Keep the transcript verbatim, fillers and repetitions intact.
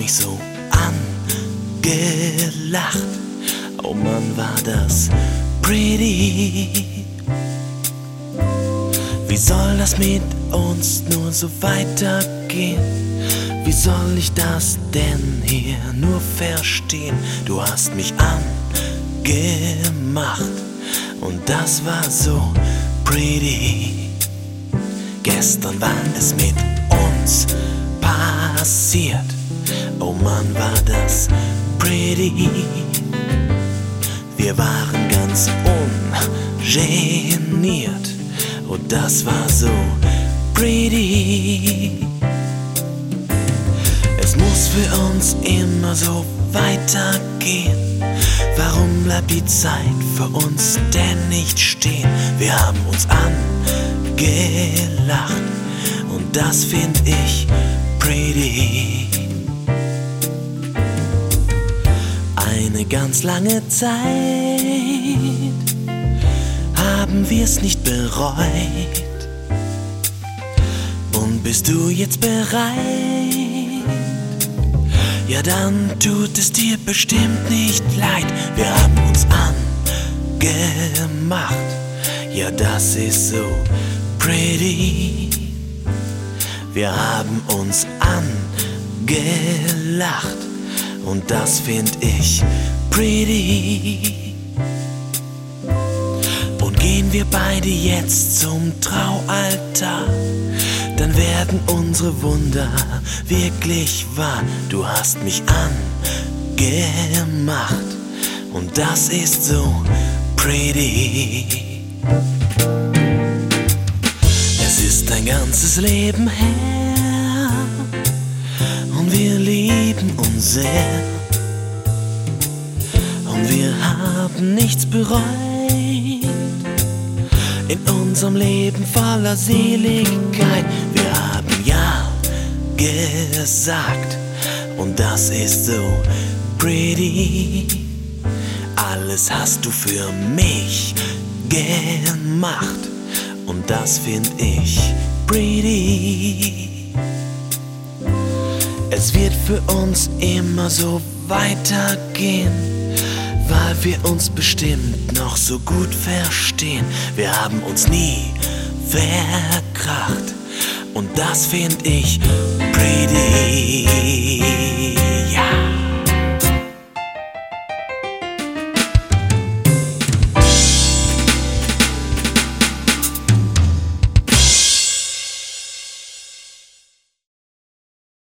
mich so angelacht. Oh Mann, war das pretty. Wie soll das mit uns nur so weitergehen? Wie soll ich das denn hier nur verstehen? Du hast mich angemacht und das war so pretty. Gestern war es mit uns passiert. Oh Mann, war das pretty. Wir waren ganz ungeniert und das war so pretty. Es muss für uns immer so weitergehen. Warum bleibt die Zeit für uns denn nicht stehen? Wir haben uns angelacht und das find ich pretty. Eine ganz lange Zeit haben wir's nicht bereut. Und bist du jetzt bereit? Ja, dann tut es dir bestimmt nicht leid. Wir haben uns angemacht. Ja, das ist so pretty. Wir haben uns angelacht und das find ich pretty. Und gehen wir beide jetzt zum Traualtar, dann werden unsere Wunder wirklich wahr. Du hast mich angemacht und das ist so pretty. Es ist ein ganzes Leben her und wir lieben uns sehr und wir haben nichts bereut. In unserem Leben voller Seligkeit. Wir haben ja gesagt und das ist so pretty. Alles hast du für mich gemacht und das find ich pretty. Es wird für uns immer so weitergehen, weil wir uns bestimmt noch so gut verstehen. Wir haben uns nie verkracht und das find ich pretty.